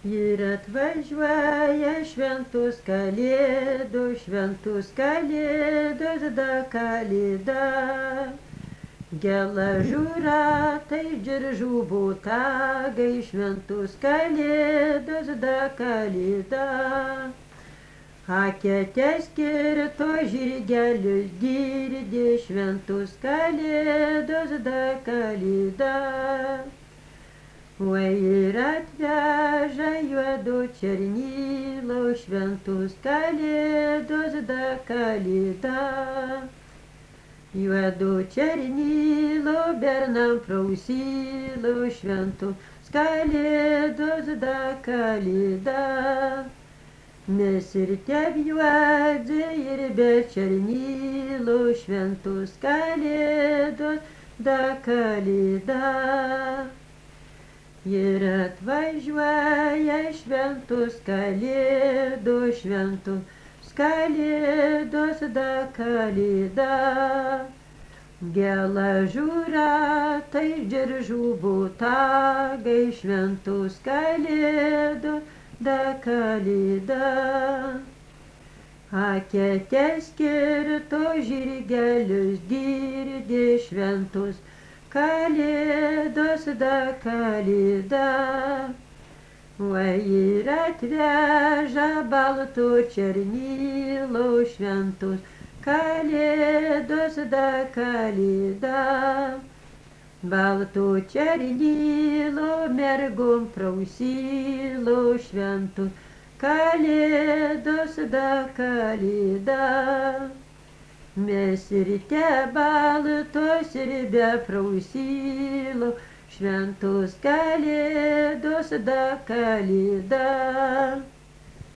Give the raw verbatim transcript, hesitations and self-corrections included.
Ir atvažiuoja šventus kalėdų, šventus kalėdos da kalėda. Gelažų ratai, džiržų botagai, šventus kalėdos da kalėda. Akėtės skirto žirgelius girdė, šventus kalėdos da kalėda. Oi ir atveža juodo černilo, šventus kalėdos da kalėda. Juodo černilo bernam prausilo, šventus kalėdos da kalėda. Mes ir teb juodze ir be černilo, šventus kalėdos da kalėda. Ir atvažiuoja šventus kalėdos, šventus kalėdos da kalėda. Gelažų ratai, džiržų botagai, šventus kalėdos da kalėda. Akėtės skirto žirgelius girdė, šventus kalėdos da kalėda. Oi ir atveža balto černilo, šventus kalėdos da kalėda. Balto černilo mergom prausilo, šventus kalėdos da kalėda. Mes ir te baltos ir be prausilo, šventos kalėdos da kalėda.